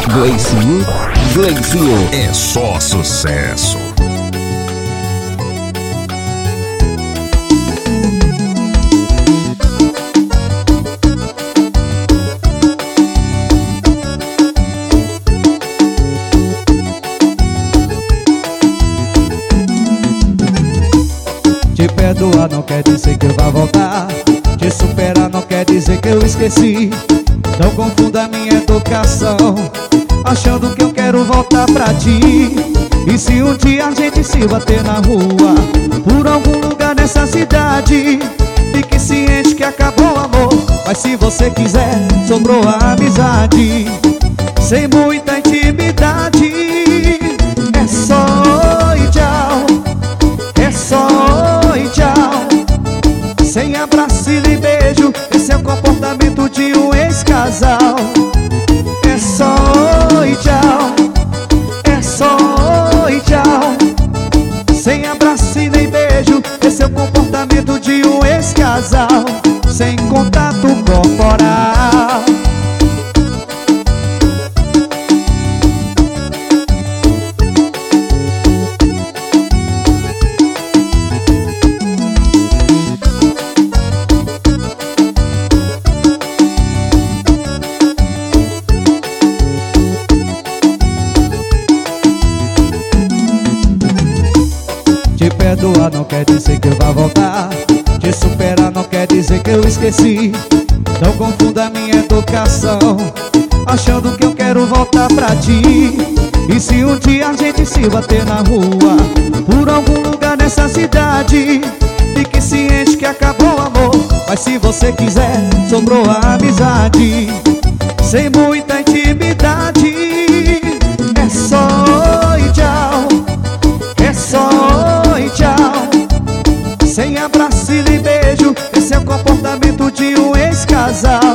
Gleicinho é só sucesso. Te perdoar não quer dizer que eu vá voltar. Te superar não quer dizer que eu esqueci. Não confunda minha educação achando que eu quero voltar pra ti. E se um dia a gente se bater na rua, por algum lugar nessa cidade, fique ciente que acabou o amor. Mas se você quiser, sobrou a amizade. Sem muita intimidade, é só oi tchau. É só oi tchau. Sem abraço e nem beijo, esse é o comportamento de um ex-casal. É só oi tchau. É só oi tchau. Sem abraço e nem beijo, esse é o comportamento de um ex-casal. Sem contato corporal. Te perdoar não quer dizer que eu vá voltar. Te superar não quer dizer que eu esqueci. Não confunda minha educação achando que eu quero voltar pra ti. E se um dia a gente se bater na rua, por algum lugar nessa cidade, fique ciente que acabou o amor. Mas se você quiser, sobrou a amizade. Sem muita intimidade, é só oi tchau. É só oi tchau. Sem abraço e nem beijo, esse é o comportamento de um ex-casal.